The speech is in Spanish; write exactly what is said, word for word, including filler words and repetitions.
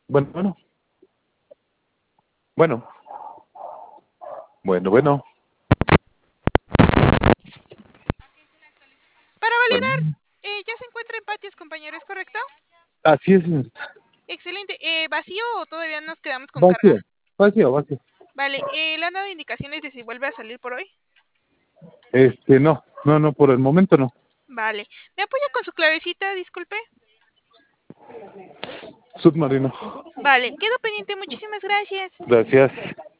Bueno, bueno, bueno, bueno, bueno, Para validar, bueno. eh, ya se encuentra en patios, compañero, ¿es correcto? Así es, señorita. Excelente. Eh, ¿Vacío o todavía nos quedamos con carga? Vacío, vacío, vacío. Vale, eh, ¿le han dado indicaciones de si vuelve a salir por hoy? Este, no, no, no, por el momento no. Vale. ¿Me apoya con su clavecita, disculpe? Submarino. Vale, quedo pendiente, muchísimas gracias. Gracias.